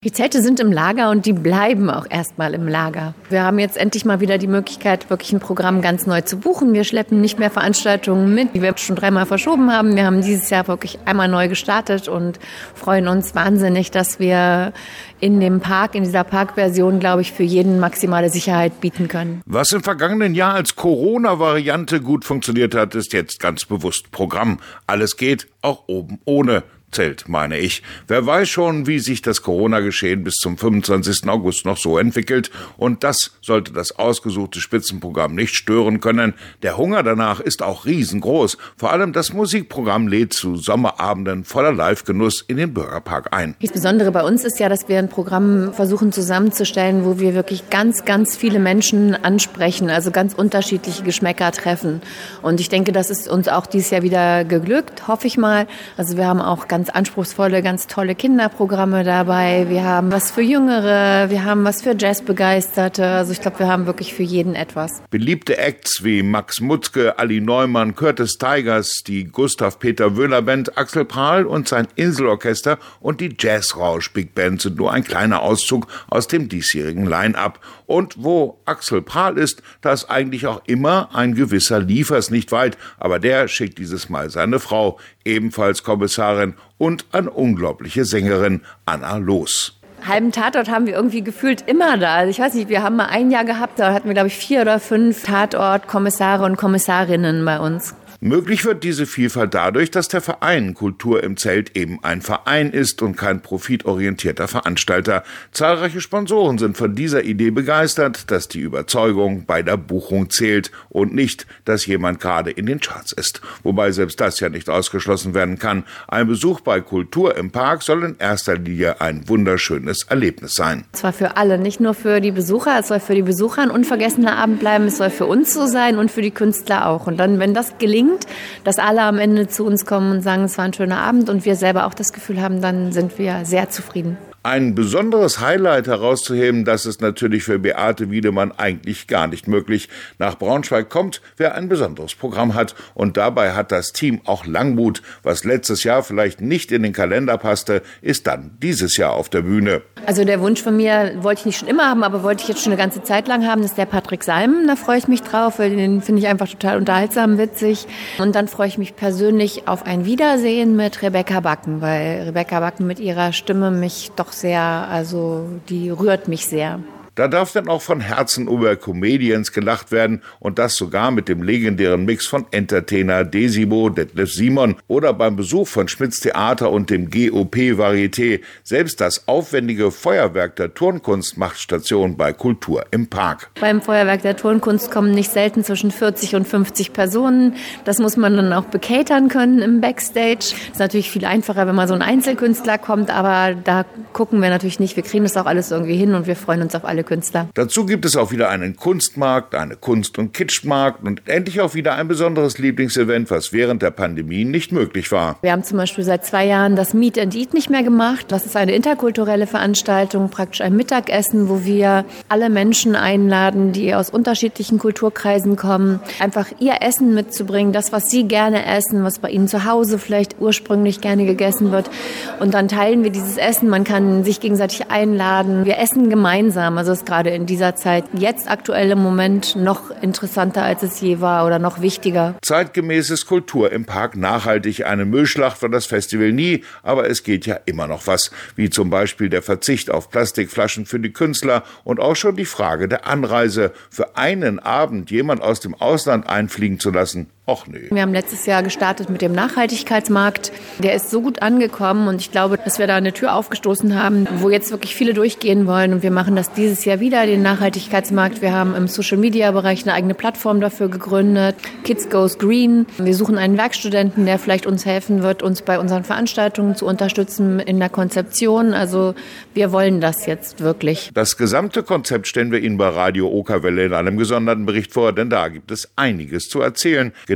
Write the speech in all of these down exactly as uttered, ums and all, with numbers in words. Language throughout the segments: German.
Die Zelte sind im Lager und die bleiben auch erstmal im Lager. Wir haben jetzt endlich mal wieder die Möglichkeit, wirklich ein Programm ganz neu zu buchen. Wir schleppen nicht mehr Veranstaltungen mit, die wir schon dreimal verschoben haben. Wir haben dieses Jahr wirklich einmal neu gestartet und freuen uns wahnsinnig, dass wir in dem Park, in dieser Parkversion, glaube ich, für jeden maximale Sicherheit bieten können. Was im vergangenen Jahr als Corona-Variante gut funktioniert hat, ist jetzt ganz bewusst Programm. Alles geht, auch oben ohne Zelt, meine ich. Wer weiß schon, wie sich das Corona-Geschehen bis zum fünfundzwanzigsten August noch so entwickelt. Und das sollte das ausgesuchte Spitzenprogramm nicht stören können. Der Hunger danach ist auch riesengroß. Vor allem das Musikprogramm lädt zu Sommerabenden voller Live-Genuss in den Bürgerpark ein. Das Besondere bei uns ist ja, dass wir ein Programm versuchen zusammenzustellen, wo wir wirklich ganz, ganz viele Menschen ansprechen, also ganz unterschiedliche Geschmäcker treffen. Und ich denke, das ist uns auch dieses Jahr wieder geglückt, hoffe ich mal. Also wir haben auch ganz ganz anspruchsvolle, ganz tolle Kinderprogramme dabei. Wir haben was für Jüngere, wir haben was für Jazzbegeisterte. Also ich glaube, wir haben wirklich für jeden etwas. Beliebte Acts wie Max Mutzke, Ali Neumann, Curtis Tigers, die Gustav Peter Wöhler Band, Axel Prahl und sein Inselorchester und die Jazzrausch Big Band sind nur ein kleiner Auszug aus dem diesjährigen Line-Up. Und wo Axel Prahl ist, da ist eigentlich auch immer ein gewisser Liefers nicht weit. Aber der schickt dieses Mal seine Frau, ebenfalls Kommissarin und eine unglaubliche Sängerin, Anna Loos. Halben Tatort haben wir irgendwie gefühlt immer da. Also ich weiß nicht, wir haben mal ein Jahr gehabt, da hatten wir, glaube ich, vier oder fünf Tatort-Kommissare und Kommissarinnen bei uns. Möglich wird diese Vielfalt dadurch, dass der Verein Kultur im Zelt eben ein Verein ist und kein profitorientierter Veranstalter. Zahlreiche Sponsoren sind von dieser Idee begeistert, dass die Überzeugung bei der Buchung zählt und nicht, dass jemand gerade in den Charts ist. Wobei selbst das ja nicht ausgeschlossen werden kann. Ein Besuch bei Kultur im Park soll in erster Linie ein wunderschönes Erlebnis sein. Es war für alle, nicht nur für die Besucher, es soll für die Besucher ein unvergessener Abend bleiben, es soll für uns so sein und für die Künstler auch. Und dann, wenn das gelingt, dass alle am Ende zu uns kommen und sagen, es war ein schöner Abend und wir selber auch das Gefühl haben, dann sind wir sehr zufrieden. Ein besonderes Highlight herauszuheben, das ist natürlich für Beate Wiedemann eigentlich gar nicht möglich. Nach Braunschweig kommt, wer ein besonderes Programm hat. Und dabei hat das Team auch Langmut. Was letztes Jahr vielleicht nicht in den Kalender passte, ist dann dieses Jahr auf der Bühne. Also der Wunsch von mir wollte ich nicht schon immer haben, aber wollte ich jetzt schon eine ganze Zeit lang haben, das ist der Patrick Salmen. Da freue ich mich drauf, weil den finde ich einfach total unterhaltsam, witzig. Und dann freue ich mich persönlich auf ein Wiedersehen mit Rebecca Backen, weil Rebecca Backen mit ihrer Stimme mich doch sehr, also die rührt mich sehr. Da darf dann auch von Herzen über Comedians gelacht werden und das sogar mit dem legendären Mix von Entertainer Desimo, Detlef Simon oder beim Besuch von Schmitz Theater und dem G O P Varieté. Selbst das aufwendige Feuerwerk der Turnkunst macht Station bei Kultur im Park. Beim Feuerwerk der Turnkunst kommen nicht selten zwischen vierzig und fünfzig Personen. Das muss man dann auch bekatern können im Backstage. Das ist natürlich viel einfacher, wenn mal so ein Einzelkünstler kommt, aber da gucken wir natürlich nicht. Wir kriegen das auch alles irgendwie hin und wir freuen uns auf alle Künstler. Dazu gibt es auch wieder einen Kunstmarkt, eine Kunst- und Kitschmarkt und endlich auch wieder ein besonderes Lieblingsevent, was während der Pandemie nicht möglich war. Wir haben zum Beispiel seit zwei Jahren das Meet and Eat nicht mehr gemacht. Das ist eine interkulturelle Veranstaltung, praktisch ein Mittagessen, wo wir alle Menschen einladen, die aus unterschiedlichen Kulturkreisen kommen, einfach ihr Essen mitzubringen, das, was sie gerne essen, was bei ihnen zu Hause vielleicht ursprünglich gerne gegessen wird. Und dann teilen wir dieses Essen, man kann sich gegenseitig einladen. Wir essen gemeinsam, also ist gerade in dieser Zeit jetzt aktuell im Moment noch interessanter, als es je war oder noch wichtiger. Zeitgemäßes Kultur im Park nachhaltig. Eine Müllschlacht war das Festival nie, aber es geht ja immer noch was, wie zum Beispiel der Verzicht auf Plastikflaschen für die Künstler und auch schon die Frage der Anreise. Für einen Abend jemand aus dem Ausland einfliegen zu lassen, och nö. Wir haben letztes Jahr gestartet mit dem Nachhaltigkeitsmarkt. Der ist so gut angekommen und ich glaube, dass wir da eine Tür aufgestoßen haben, wo jetzt wirklich viele durchgehen wollen und wir machen das dieses Jahr wieder, den Nachhaltigkeitsmarkt. Wir haben im Social-Media-Bereich eine eigene Plattform dafür gegründet, Kids Goes Green. Wir suchen einen Werkstudenten, der vielleicht uns helfen wird, uns bei unseren Veranstaltungen zu unterstützen in der Konzeption. Also wir wollen das jetzt wirklich. Das gesamte Konzept stellen wir Ihnen bei Radio Okerwelle in einem gesonderten Bericht vor, denn da gibt es einiges zu erzählen. Genau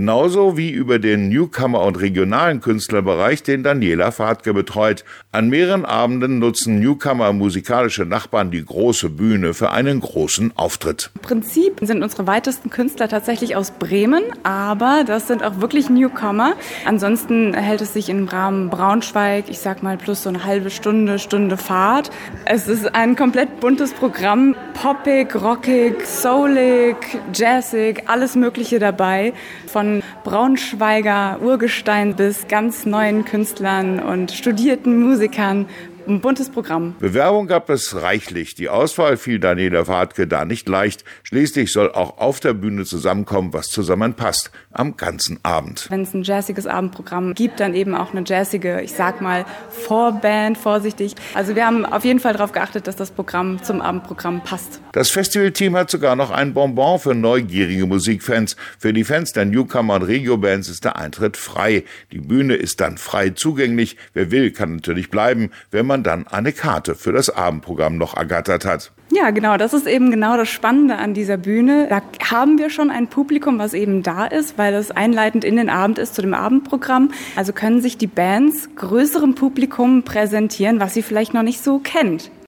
Genauso wie über den Newcomer- und regionalen Künstlerbereich, den Daniela Fadke betreut. An mehreren Abenden nutzen Newcomer musikalische Nachbarn die große Bühne für einen großen Auftritt. Im Prinzip sind unsere weitesten Künstler tatsächlich aus Bremen, aber das sind auch wirklich Newcomer. Ansonsten hält es sich im Rahmen Braunschweig, ich sag mal plus so eine halbe Stunde, Stunde Fahrt. Es ist ein komplett buntes Programm, poppig, rockig, soulig, jazzig, alles Mögliche dabei. Von Braunschweiger Urgestein bis ganz neuen Künstlern und studierten Musikern. Ein buntes Programm. Bewerbung gab es reichlich. Die Auswahl fiel Daniela Fadke da nicht leicht. Schließlich soll auch auf der Bühne zusammenkommen, was zusammenpasst, am ganzen Abend. Wenn es ein jazziges Abendprogramm gibt, dann eben auch eine jazzige, ich sag mal, Vorband, vorsichtig. Also wir haben auf jeden Fall darauf geachtet, dass das Programm zum Abendprogramm passt. Das Festivalteam hat sogar noch ein Bonbon für neugierige Musikfans. Für die Fans der Newcomer- und Regio-Bands ist der Eintritt frei. Die Bühne ist dann frei zugänglich. Wer will, kann natürlich bleiben, wenn man dann eine Karte für das Abendprogramm noch ergattert hat. Ja, genau, das ist eben genau das Spannende an dieser Bühne. Da haben wir schon ein Publikum, was eben da ist, weil es einleitend in den Abend ist zu dem Abendprogramm. Also können sich die Bands größerem Publikum präsentieren, was sie vielleicht noch nicht so kennt.